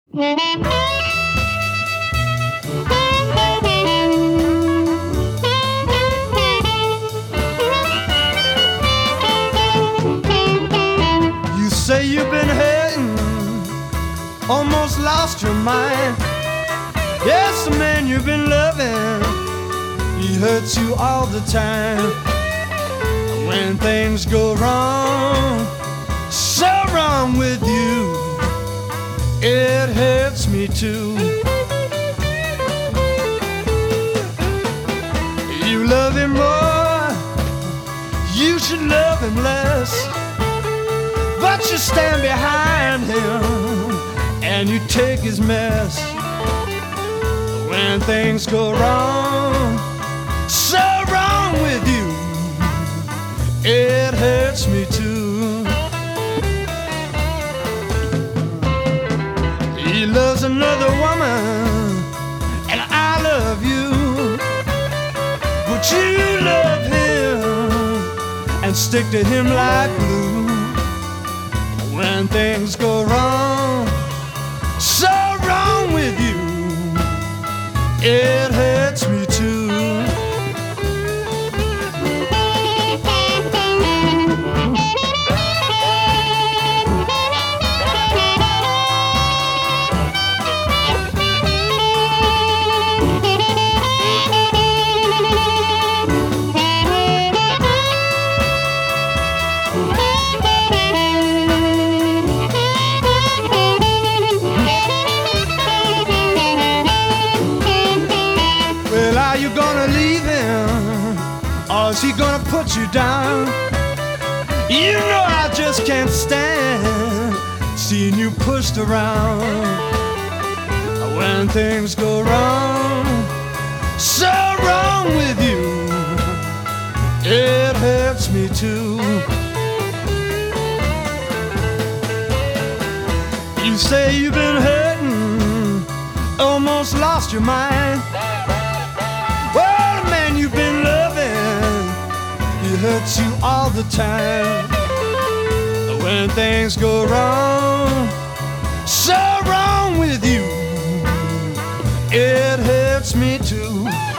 You say you've been hurting, almost lost your mind. Yes, the man you've been loving, he hurts you all the time. When things go wrong, so wrong with you, it hurts me too. You love him more, you should love him less, but you stand behind him and you take his mess. When things go wrong, so wrong with you, it hurts me too. He loves another woman and I love you, but you love him and stick to him like glue. When things go wrong, so wrong with you, it hurts me too. Well, are you gonna leave him, or is he gonna put you down? You know I just can't stand seeing you pushed around. When things go wrong, so wrong with you, it hurts me too. You say you've been hurting, almost lost your mind. Well, the man you've been loving, he hurts you all the time. When things go wrong, so wrong with you, it hurts me too.